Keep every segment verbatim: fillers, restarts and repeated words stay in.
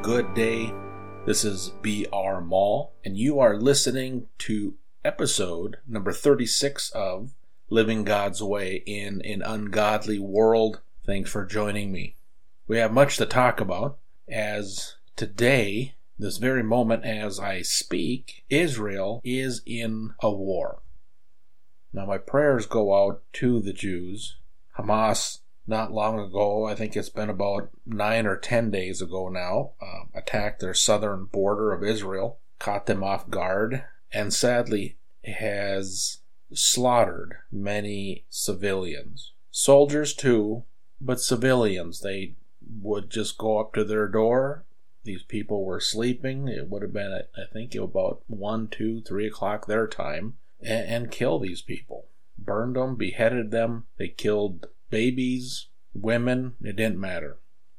good day. This is B R Mall, and you are listening to episode number thirty-six of Living God's Way in an Ungodly World. Thanks for joining me. We have much to talk about, as today, this very moment as I speak, Israel is in a war. Now my prayers go out to the Jews. Hamas, not long ago, I think it's been about nine or ten days ago now, uh, attacked their southern border of Israel, caught them off guard, and sadly has slaughtered many civilians. Soldiers too, but civilians. They would just go up to their door. These people were sleeping. It would have been, I think, about one, two, three o'clock their time, and, and kill these people. Burned them, beheaded them. They killed babies, women. It didn't matter.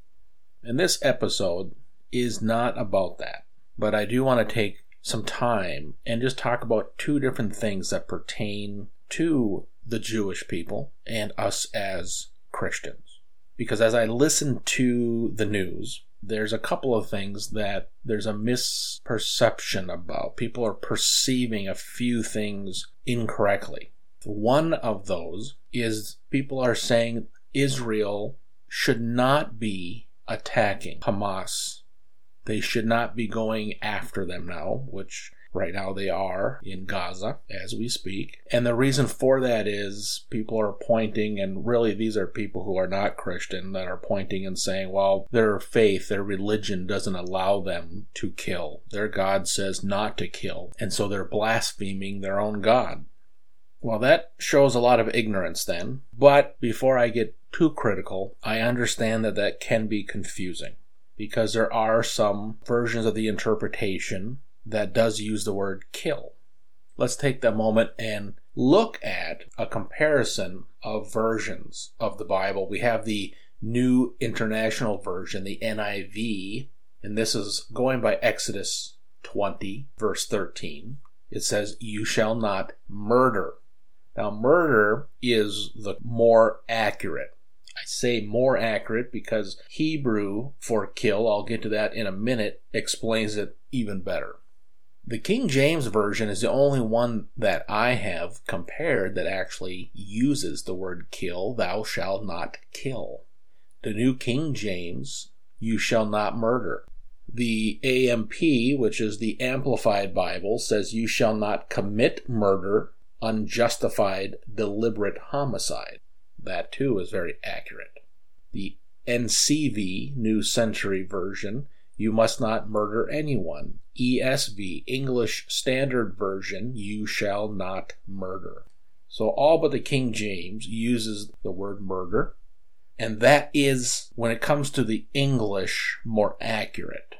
And this episode is not about that. But I do want to take some time and just talk about two different things that pertain to the Jewish people and us as Christians. Because as I listen to the news, there's a couple of things that there's a misperception about. People are perceiving a few things incorrectly. One of those is people are saying Israel should not be attacking Hamas. They should not be going after them now, which right now they are in Gaza as we speak. And the reason for that is people are pointing, and really these are people who are not Christian that are pointing and saying, well, their faith, their religion doesn't allow them to kill. Their God says not to kill. And so they're blaspheming their own God. Well, that shows a lot of ignorance then. But before I get too critical, I understand that that can be confusing, because there are some versions of the interpretation that does use the word kill. Let's take that moment and look at a comparison of versions of the Bible. We have the New International Version, the N I V, and this is going by Exodus twenty, verse thirteen. It says, "You shall not murder." Now, murder is the more accurate. I say more accurate because Hebrew for kill, I'll get to that in a minute, explains it even better. The King James Version is the only one that I have compared that actually uses the word kill. Thou shalt not kill. The New King James, you shall not murder. The A M P, which is the Amplified Bible, says you shall not commit murder, unjustified, deliberate homicide. That too is very accurate. The N C V, New Century Version, you must not murder anyone. E S V, English Standard Version, you shall not murder. So all but the King James uses the word murder, and that is, when it comes to the English, more accurate.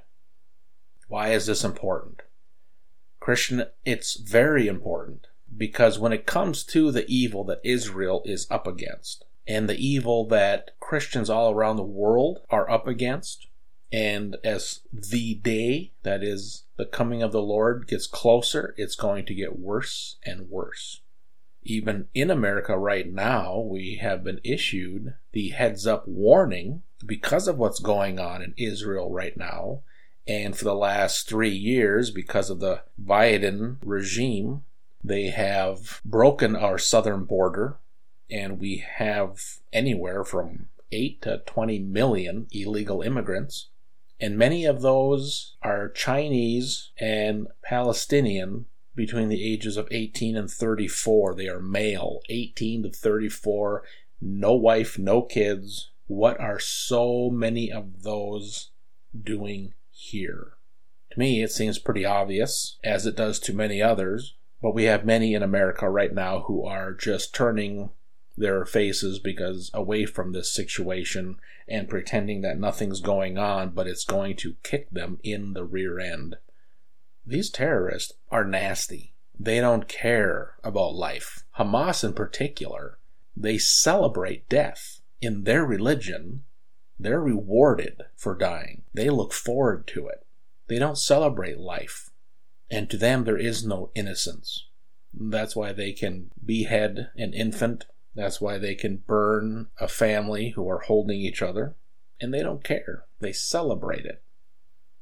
Why is this important? Christian, it's very important. Because when it comes to the evil that Israel is up against, and the evil that Christians all around the world are up against, and as the day, that is, the coming of the Lord, gets closer, it's going to get worse and worse. Even in America right now, we have been issued the heads-up warning because of what's going on in Israel right now, and for the last three years, because of the Biden regime, they have broken our southern border, and we have anywhere from eight to twenty million illegal immigrants, and many of those are Chinese and Palestinian between the ages of eighteen and thirty-four. They are male, eighteen to thirty-four, no wife, no kids. What are so many of those doing here? To me, it seems pretty obvious, as it does to many others. But we have many in America right now who are just turning their faces because away from this situation and pretending that nothing's going on, but it's going to kick them in the rear end. These terrorists are nasty. They don't care about life. Hamas in particular, they celebrate death. In their religion, they're rewarded for dying. They look forward to it. They don't celebrate life. And to them, there is no innocence. That's why they can behead an infant. That's why they can burn a family who are holding each other. And they don't care. They celebrate it.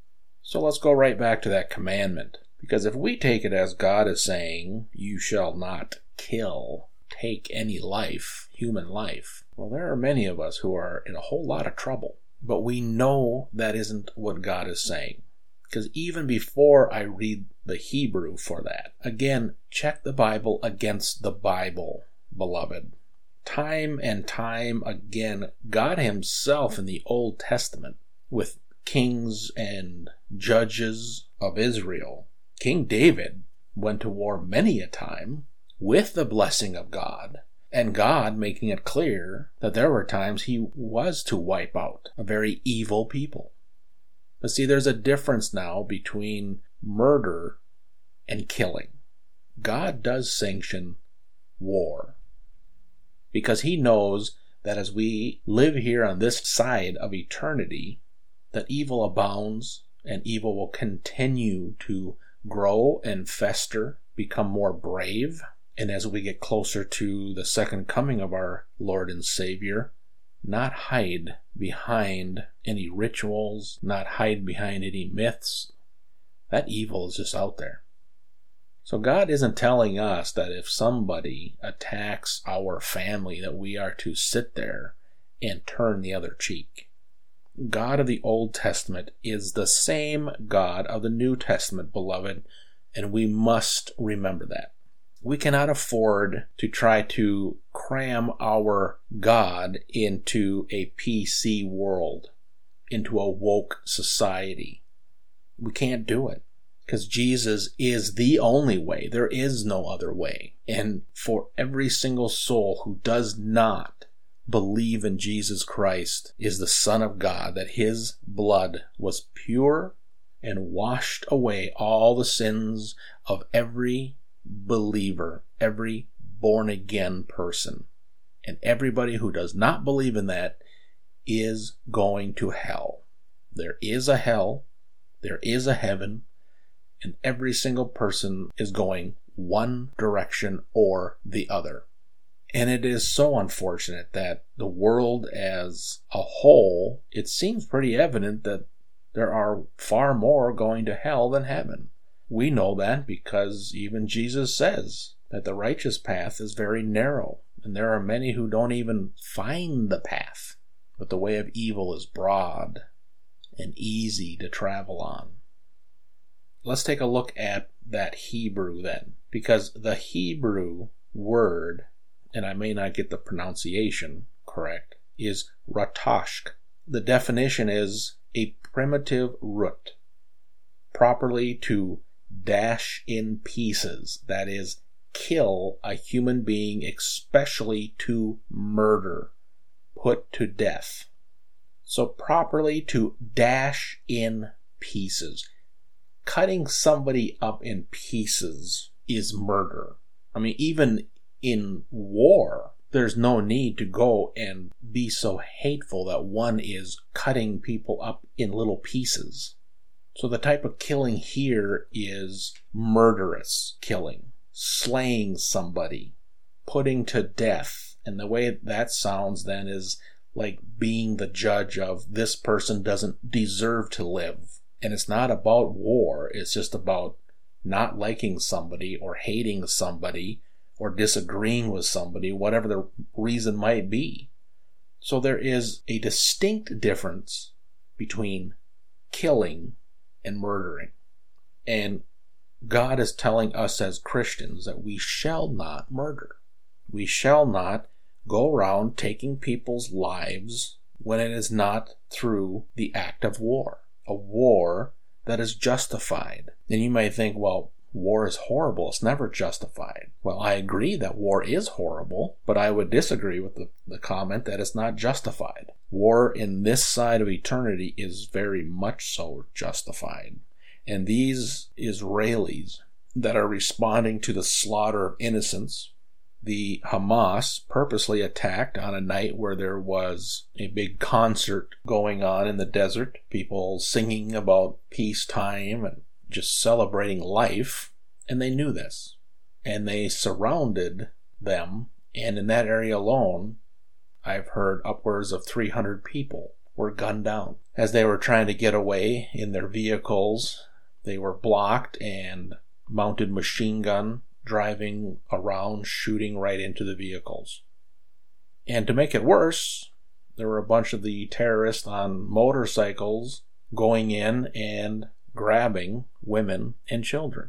So let's go right back to that commandment. Because if we take it as God is saying, you shall not kill, take any life, human life, well, there are many of us who are in a whole lot of trouble. But we know that isn't what God is saying. Because even before I read the Hebrew for that, again, check the Bible against the Bible, beloved. Time and time again, God himself in the Old Testament, with kings and judges of Israel, King David went to war many a time with the blessing of God, and God making it clear that there were times he was to wipe out a very evil people. But see, there's a difference now between murder and killing. God does sanction war because he knows that as we live here on this side of eternity, that evil abounds and evil will continue to grow and fester, become more brave. And as we get closer to the second coming of our Lord and Savior, not hide behind any rituals, not hide behind any myths. That evil is just out there. So God isn't telling us that if somebody attacks our family that we are to sit there and turn the other cheek. God of the Old Testament is the same God of the New Testament, beloved, and we must remember that. We cannot afford to try to cram our God into a P C world, into a woke society. We can't do it because Jesus is the only way. There is no other way. And for every single soul who does not believe in Jesus Christ is the Son of God, that his blood was pure and washed away all the sins of every believer, every born-again person. And everybody who does not believe in that is going to hell. There is a hell, there is a heaven, and every single person is going one direction or the other. And it is so unfortunate that the world as a whole, it seems pretty evident that there are far more going to hell than heaven. We know that because even Jesus says that the righteous path is very narrow, and there are many who don't even find the path. But the way of evil is broad and easy to travel on. Let's take a look at that Hebrew then, because the Hebrew word, and I may not get the pronunciation correct, is ratashk. The definition is a primitive root, properly to dash in pieces, that is, kill a human being, especially to murder, put to death. So properly to dash in pieces. Cutting somebody up in pieces is murder. I mean, even in war, there's no need to go and be so hateful that one is cutting people up in little pieces. So the type of killing here is murderous killing, slaying somebody, putting to death. And the way that sounds then is like being the judge of this person doesn't deserve to live. And it's not about war, it's just about not liking somebody or hating somebody or disagreeing with somebody, whatever the reason might be. So there is a distinct difference between killing and murdering. And God is telling us as Christians that we shall not murder. We shall not go around taking people's lives when it is not through the act of war. A war that is justified. And you may think, well, war is horrible. It's never justified. Well, I agree that war is horrible, but I would disagree with the, the comment that it's not justified. War in this side of eternity is very much so justified. And these Israelis that are responding to the slaughter of innocents, the Hamas purposely attacked on a night where there was a big concert going on in the desert, people singing about peacetime and just celebrating life, and they knew this. And they surrounded them, and in that area alone, I've heard upwards of three hundred people were gunned down. As they were trying to get away in their vehicles, they were blocked and mounted machine gun driving around, shooting right into the vehicles. And to make it worse, there were a bunch of the terrorists on motorcycles going in and grabbing women and children.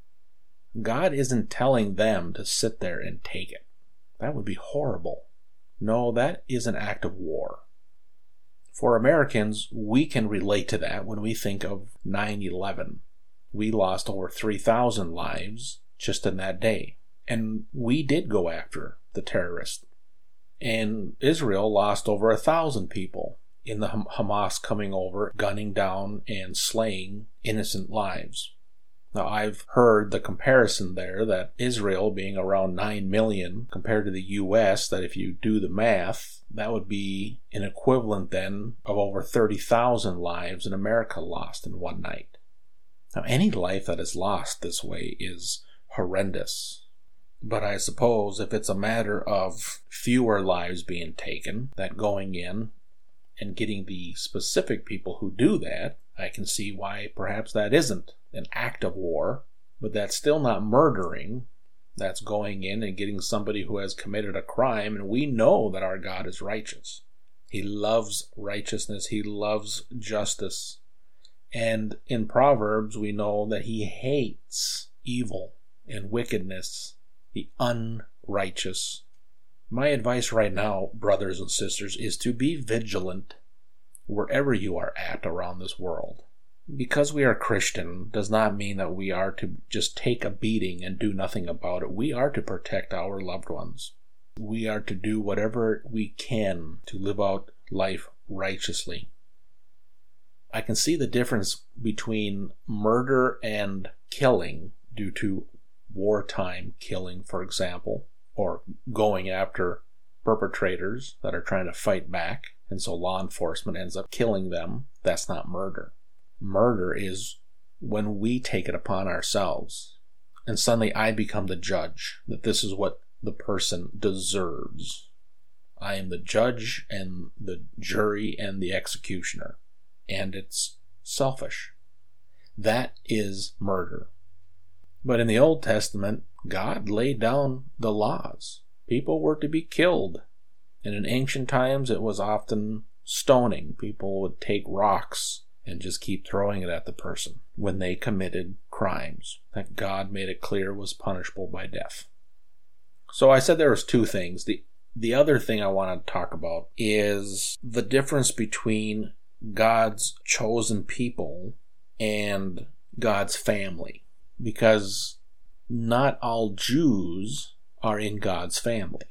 God isn't telling them to sit there and take it. That would be horrible. No, that is an act of war. For Americans, we can relate to that when we think of nine eleven. We lost over three thousand lives just in that day. And we did go after the terrorists. And Israel lost over a thousand people in the Hamas coming over, gunning down and slaying innocent lives. Now, I've heard the comparison there that Israel being around nine million compared to the U S, that if you do the math, that would be an equivalent then of over thirty thousand lives in America lost in one night. Now, any life that is lost this way is horrendous. But I suppose if it's a matter of fewer lives being taken, that going in and getting the specific people who do that, I can see why perhaps that isn't an act of war, but that's still not murdering. That's going in and getting somebody who has committed a crime, and we know that our God is righteous. He loves righteousness. He loves justice. And in Proverbs, we know that he hates evil and wickedness, the unrighteous. My advice right now, brothers and sisters, is to be vigilant wherever you are at around this world. Because we are Christian does not mean that we are to just take a beating and do nothing about it. We are to protect our loved ones. We are to do whatever we can to live out life righteously. I can see the difference between murder and killing due to wartime killing, for example, or going after perpetrators that are trying to fight back, and so law enforcement ends up killing them. That's not murder. Murder is when we take it upon ourselves, and suddenly I become the judge, that this is what the person deserves. I am the judge and the jury and the executioner, and it's selfish. That is murder. But in the Old Testament, God laid down the laws. People were to be killed. And in ancient times, it was often stoning. People would take rocks and just keep throwing it at the person when they committed crimes that God made it clear was punishable by death. So I said there was two things. The, the other thing I want to talk about is the difference between God's chosen people and God's family. Because not all Jews are in God's family.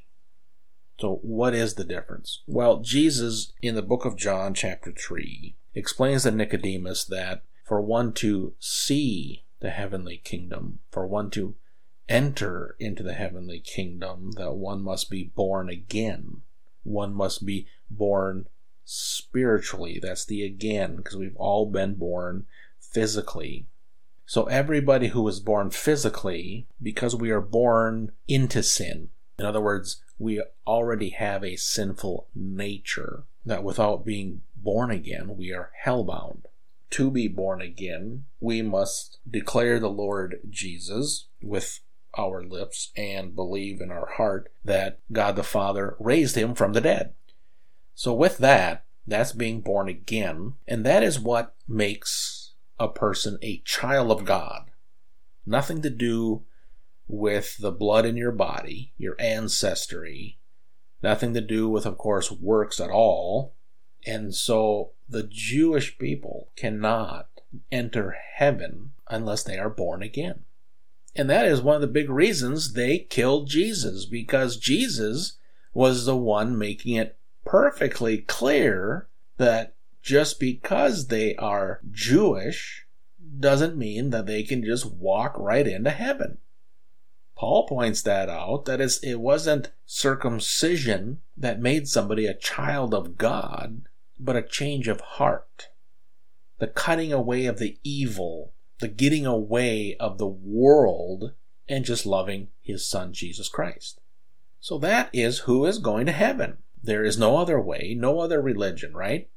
So what is the difference? Well, Jesus, in the book of John, chapter three, explains to Nicodemus that for one to see the heavenly kingdom, for one to enter into the heavenly kingdom, that one must be born again. One must be born spiritually. That's the again, because we've all been born physically. So everybody who is born physically, because we are born into sin, in other words, we already have a sinful nature, that without being born again, we are hellbound. To be born again, we must declare the Lord Jesus with our lips and believe in our heart that God the Father raised him from the dead. So with that, that's being born again, and that is what makes a person a child of God. Nothing to do with the blood in your body, your ancestry, nothing to do with, of course, works at all. And so the Jewish people cannot enter heaven unless they are born again. And that is one of the big reasons they killed Jesus, because Jesus was the one making it perfectly clear that just because they are Jewish doesn't mean that they can just walk right into heaven. Paul points that out, that it's, it wasn't circumcision that made somebody a child of God, but a change of heart. The cutting away of the evil, the getting away of the world, and just loving his son, Jesus Christ. So that is who is going to heaven. There is no other way, no other religion, right?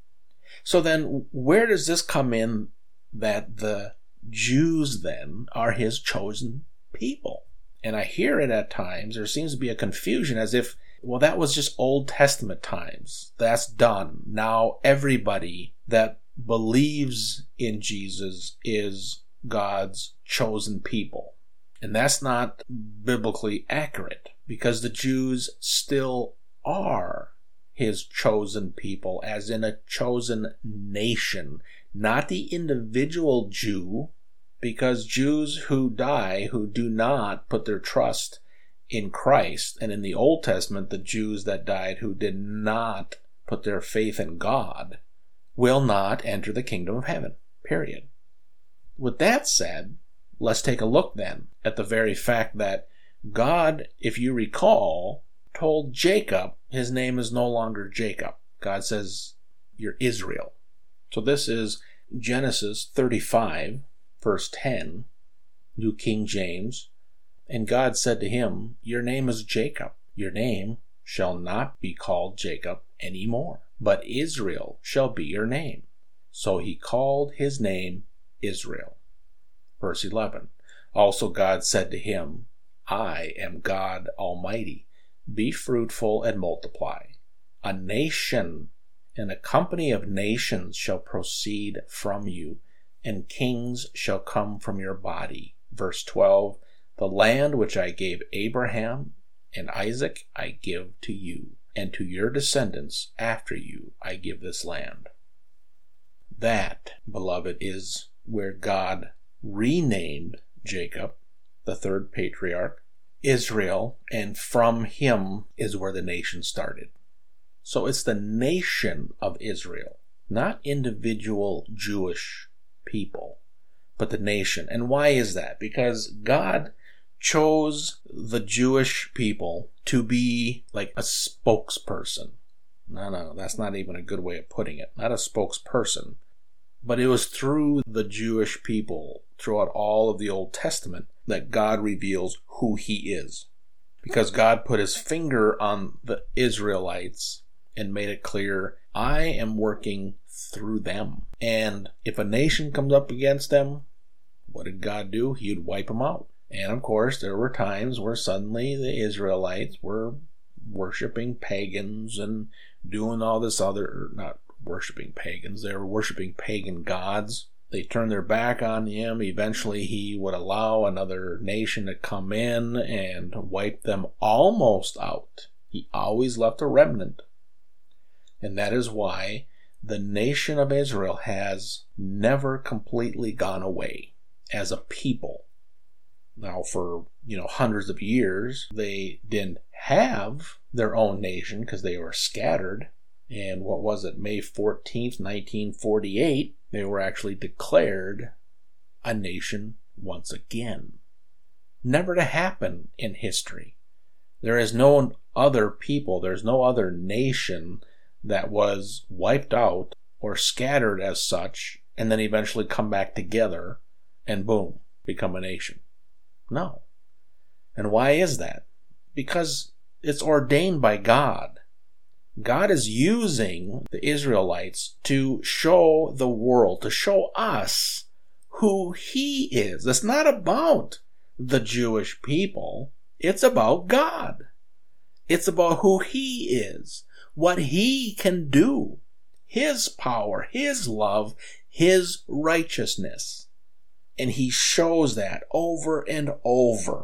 So then, where does this come in that the Jews then are his chosen people? And I hear it at times, there seems to be a confusion as if, well, that was just Old Testament times. That's done. Now everybody that believes in Jesus is God's chosen people. And that's not biblically accurate, because the Jews still are his chosen people, as in a chosen nation, not the individual Jew, because Jews who die, who do not put their trust in Christ, and in the Old Testament, the Jews that died who did not put their faith in God, will not enter the kingdom of heaven, period. With that said, let's take a look then at the very fact that God, if you recall, told Jacob his name is no longer Jacob. God says, you're Israel. So this is Genesis thirty-five, verse ten, New King James. And God said to him, your name is Jacob. Your name shall not be called Jacob any more, but Israel shall be your name. So he called his name Israel. Verse eleven. Also God said to him, I am God Almighty. Be fruitful and multiply. A nation and a company of nations shall proceed from you, and kings shall come from your body. Verse twelve. The land which I gave Abraham and Isaac I give to you, and to your descendants after you I give this land. That, beloved, is where God renamed Jacob, the third patriarch, Israel, and from him is where the nation started. So it's the nation of Israel, not individual Jewish people, but the nation. And why is that? Because God chose the Jewish people to be like a spokesperson. No, no, that's not even a good way of putting it. Not a spokesperson. But it was through the Jewish people, throughout all of the Old Testament, that God reveals who he is. Because God put his finger on the Israelites and made it clear, I am working through them. And if a nation comes up against them, what did God do? He would wipe them out. And of course, there were times where suddenly the Israelites were worshiping pagans and doing all this other, not worshiping pagans, they were worshiping pagan gods. They turned their back on him. Eventually, he would allow another nation to come in and wipe them almost out. He always left a remnant. And that is why the nation of Israel has never completely gone away as a people. Now, for, you know, hundreds of years, they didn't have their own nation because they were scattered. And what was it, May fourteenth, nineteen forty-eight, they were actually declared a nation once again. Never to happen in history. There is no other people, there's no other nation that was wiped out or scattered as such and then eventually come back together and boom, become a nation. No. And why is that? Because it's ordained by God. God is using the Israelites to show the world, to show us who he is. It's not about the Jewish people. It's about God. It's about who he is, what he can do, his power, his love, his righteousness. And he shows that over and over.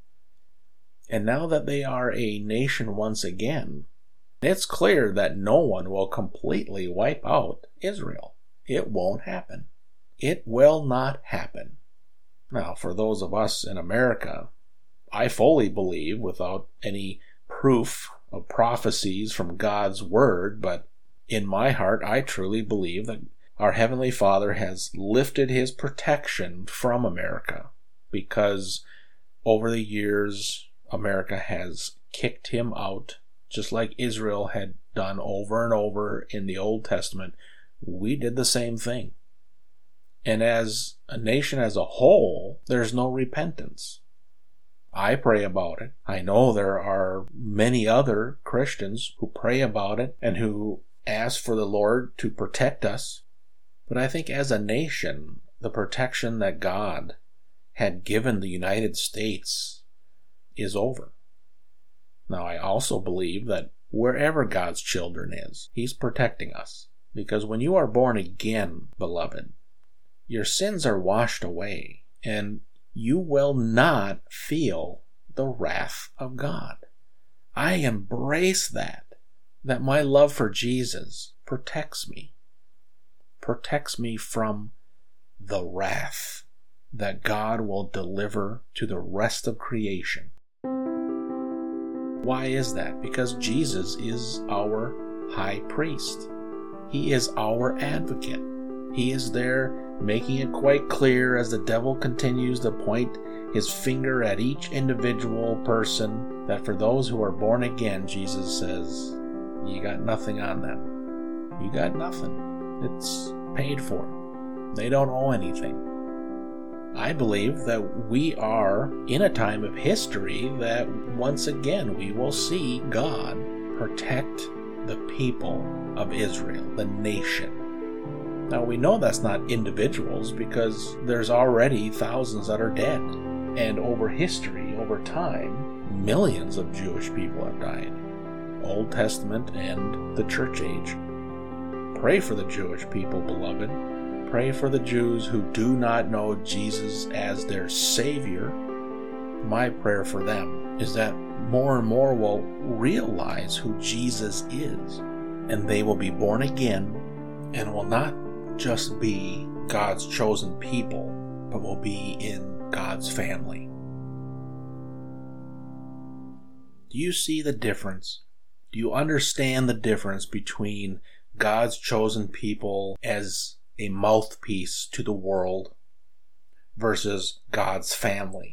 And now that they are a nation once again, it's clear that no one will completely wipe out Israel. It won't happen. It will not happen. Now, for those of us in America, I fully believe, without any proof of prophecies from God's word, but in my heart, I truly believe that our Heavenly Father has lifted his protection from America because over the years, America has kicked him out, just like Israel had done over and over in the Old Testament. We did the same thing. And as a nation as a whole, there's no repentance. I pray about it. I know there are many other Christians who pray about it and who ask for the Lord to protect us. But I think as a nation, the protection that God had given the United States is over. Now, I also believe that wherever God's children is, He's protecting us. Because when you are born again, beloved, your sins are washed away, and you will not feel the wrath of God. I embrace that, that my love for Jesus protects me, protects me from the wrath that God will deliver to the rest of creation. Why is that? Because Jesus is our high priest. He is our advocate. He is there making it quite clear as the devil continues to point his finger at each individual person that for those who are born again, Jesus says, you got nothing on them. You got nothing. It's paid for. They don't owe anything. I believe that we are in a time of history that once again we will see God protect the people of Israel, the nation. Now we know that's not individuals because there's already thousands that are dead. And over history, over time, millions of Jewish people have died. Old Testament and the church age. Pray for the Jewish people, beloved. Pray for the Jews who do not know Jesus as their Savior. My prayer for them is that more and more will realize who Jesus is, and they will be born again and will not just be God's chosen people, but will be in God's family. Do you see the difference? Do you understand the difference between God's chosen people as a mouthpiece to the world versus God's family?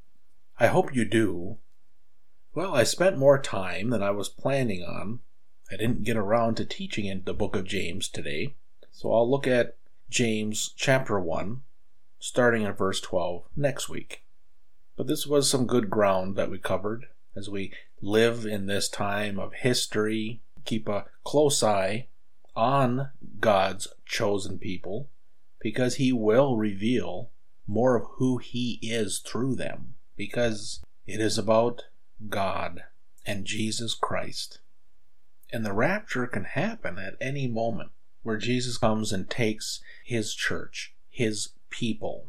I hope you do. Well, I spent more time than I was planning on. I didn't get around to teaching in the book of James today, so I'll look at James chapter one, starting in verse twelve next week. But this was some good ground that we covered as we live in this time of history. Keep a close eye on God's chosen people, because He will reveal more of who He is through them, because it is about God and Jesus Christ. And the rapture can happen at any moment, where Jesus comes and takes His church, His people,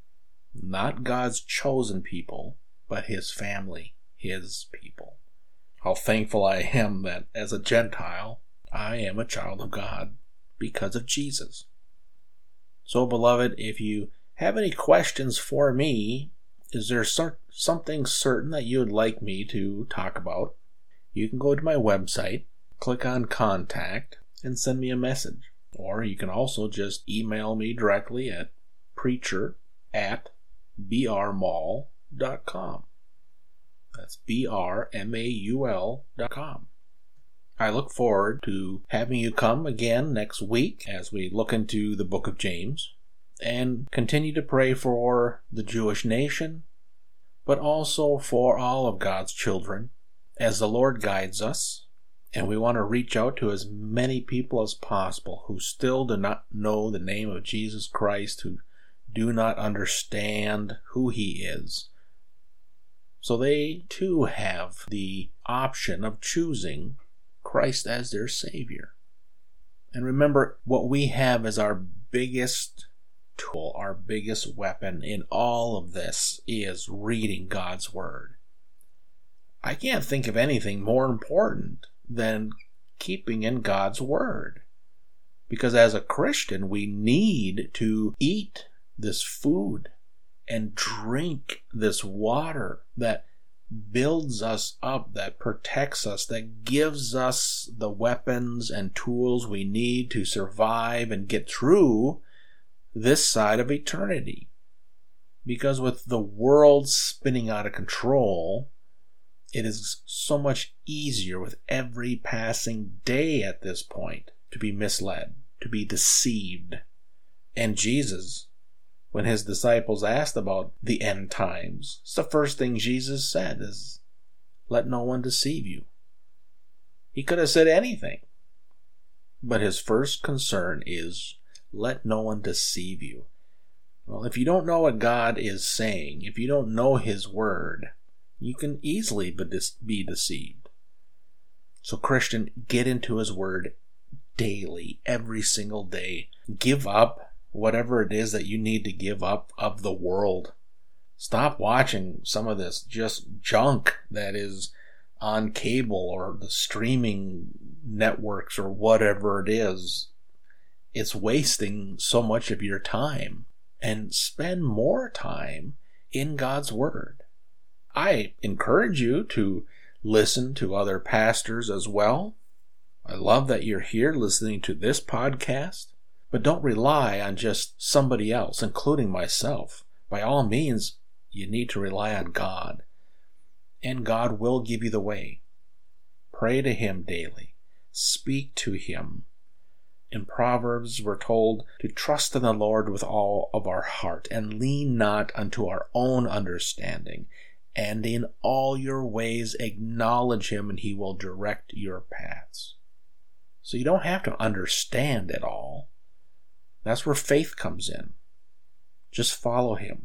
not God's chosen people, but His family, His people. How thankful I am that as a Gentile, I am a child of God because of Jesus. So, beloved, if you have any questions for me, is there something certain that you would like me to talk about? You can go to my website, click on Contact, and send me a message. Or you can also just email me directly at preacher at b r maul dot com. That's B R M A U L dot com. I look forward to having you come again next week as we look into the book of James and continue to pray for the Jewish nation, but also for all of God's children as the Lord guides us. And we want to reach out to as many people as possible who still do not know the name of Jesus Christ, who do not understand who He is. So they too have the option of choosing Christ as their Savior. And remember, what we have as our biggest tool, our biggest weapon in all of this is reading God's Word. I can't think of anything more important than keeping in God's Word. Because as a Christian, we need to eat this food and drink this water that builds us up, that protects us, that gives us the weapons and tools we need to survive and get through this side of eternity. Because with the world spinning out of control, it is so much easier with every passing day at this point to be misled, to be deceived. And Jesus, when His disciples asked about the end times, it's the first thing Jesus said is, let no one deceive you. He could have said anything. But his first concern is, let no one deceive you. Well, if you don't know what God is saying, if you don't know his word, you can easily be deceived. So Christian, get into his word daily, every single day. Give up whatever it is that you need to give up of the world. Stop watching some of this just junk that is on cable or the streaming networks or whatever it is. It's wasting so much of your time. And spend more time in God's word. I encourage you to listen to other pastors as well. I love that you're here listening to this podcast, but don't rely on just somebody else, including myself. By all means, you need to rely on God, and God will give you the way. Pray to him daily. Speak to him. In Proverbs, we're told to trust in the Lord with all of our heart and lean not unto our own understanding. And in all your ways acknowledge him, and he will direct your paths. So you don't have to understand it all. That's where faith comes in. Just follow him.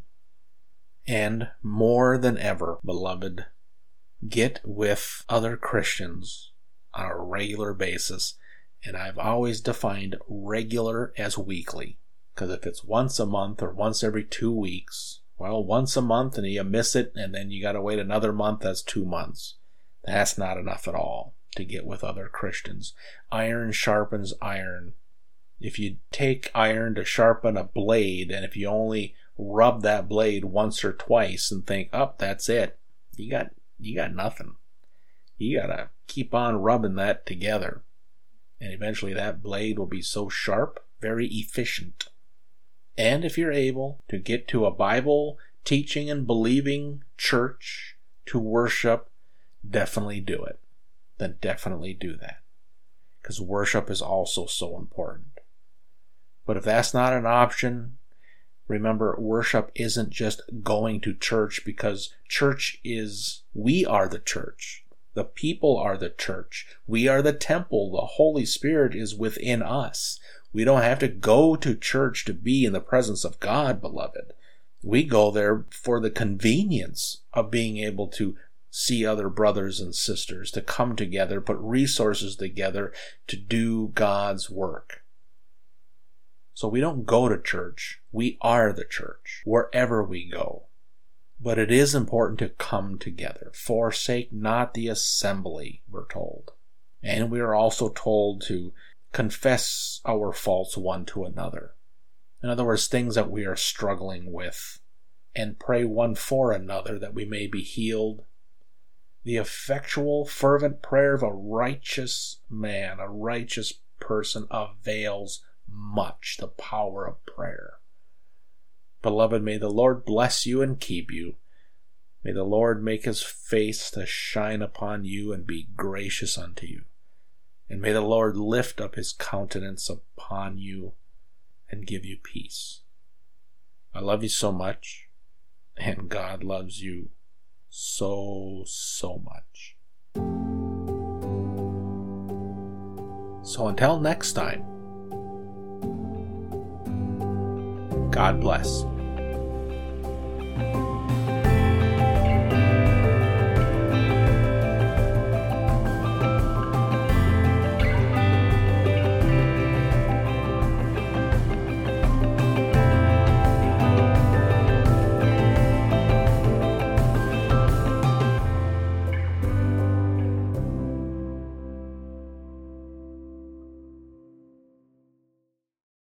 And more than ever, beloved, get with other Christians on a regular basis. And I've always defined regular as weekly. Because if it's once a month or once every two weeks, well, once a month and you miss it and then you got to wait another month, that's two months. That's not enough at all to get with other Christians. Iron sharpens iron. If you take iron to sharpen a blade, and if you only rub that blade once or twice and think, oh, that's it, you got, you got nothing. You got to keep on rubbing that together. And eventually that blade will be so sharp, very efficient. And if you're able to get to a Bible teaching and believing church to worship, definitely do it. Then definitely do that. Because worship is also so important. But if that's not an option, remember, worship isn't just going to church, because church is, we are the church. The people are the church. We are the temple. The Holy Spirit is within us. We don't have to go to church to be in the presence of God, beloved. We go there for the convenience of being able to see other brothers and sisters, to come together, put resources together to do God's work. So we don't go to church. We are the church, wherever we go. But it is important to come together. Forsake not the assembly, we're told. And we are also told to confess our faults one to another. In other words, things that we are struggling with. And pray one for another that we may be healed. The effectual, fervent prayer of a righteous man, a righteous person, avails much. The power of prayer. Beloved, may the Lord bless you and keep you. May the Lord make his face to shine upon you and be gracious unto you. And may the Lord lift up his countenance upon you and give you peace. I love you so much, and God loves you so, so much. So until next time, God bless.